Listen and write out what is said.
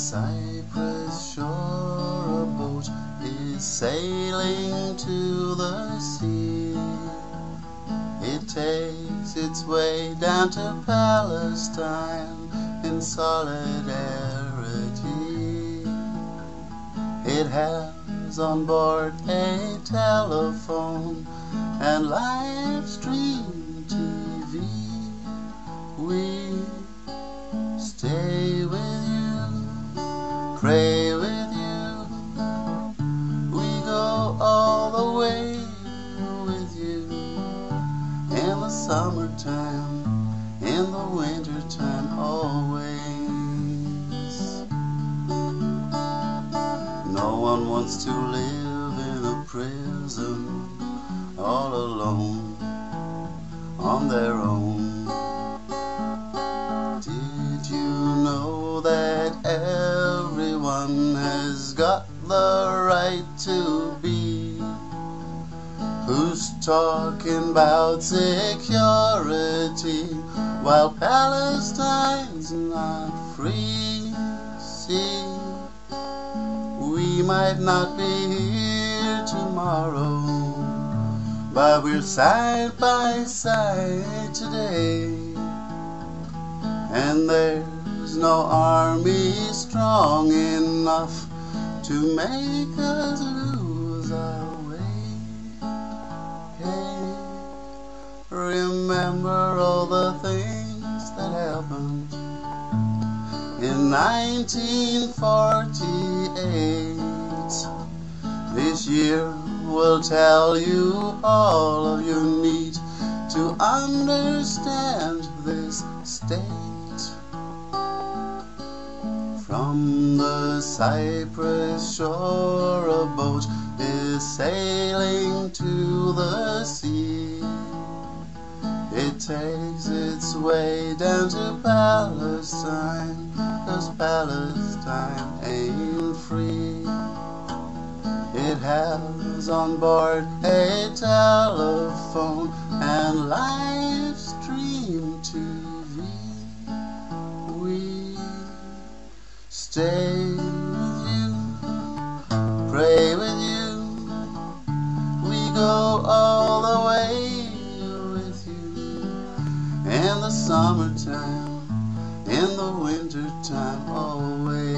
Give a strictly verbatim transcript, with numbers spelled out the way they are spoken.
Cypress shore, a boat is sailing to the sea. It takes its way down to Palestine in solidarity. It has on board a telephone and live stream T V. We stay with you, pray with you, we go all the way with you. In the summertime, in the wintertime, always. No one wants to live in a prison all alone, on their own. Did you know that everyone has got the right to be? Who's talking about security while Palestine's not free? See, we might not be here tomorrow, but we're side by side today. And there's no army strong enough to make us lose our way. Hey, remember all the things that happened in nineteen forty-eight. This year will tell you all you need to understand this state. From the Cypress shore, a boat is sailing to the sea. It takes its way down to Palestine, 'cause Palestine ain't free. It has on board a telephone and live stream T V. We stay with you, pray with you, we go all the way with you. In the summertime, in the wintertime, always.